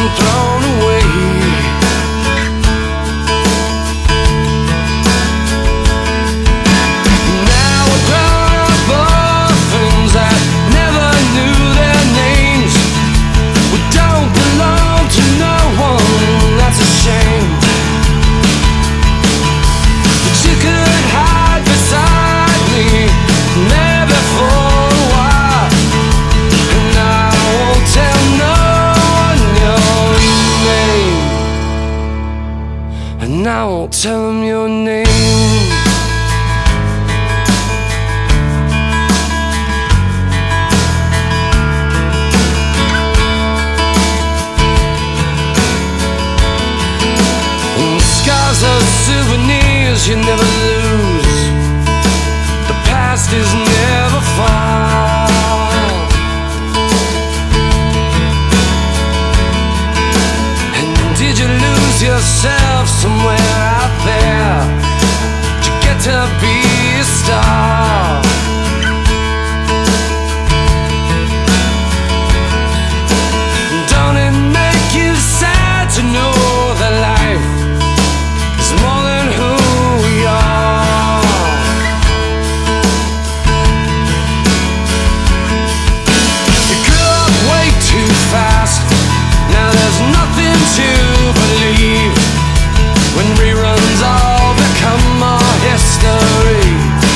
thrown away. And I won't tell them your name. And scars are souvenirs you never lose. The past is never far. And did you lose yourself somewhere out there to get to be a star? Don't it make you sad to know that life is more than who we are? You grew up way too fast. Now there's nothing to believe when reruns all become our history.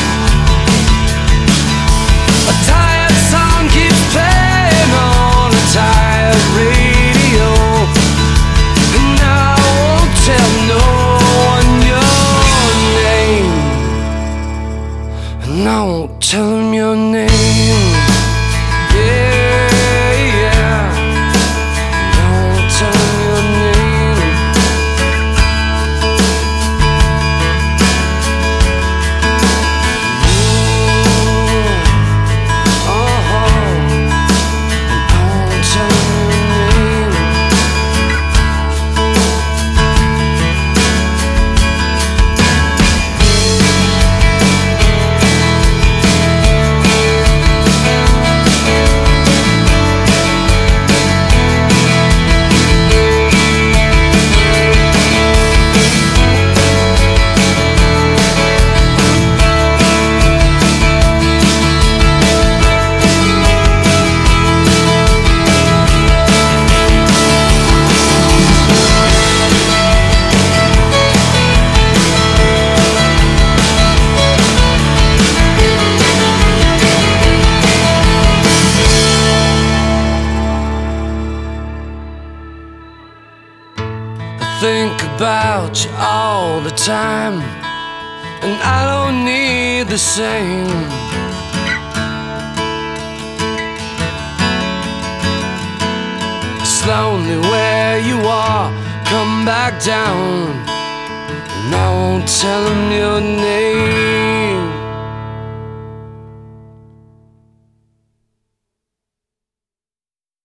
A tired song keeps playing on a tired radio, and I won't tell no one your name. And I won't tell them your name. Think about you all the time, and I don't need the same. It's lonely where you are, come back down, and I won't tell them your name.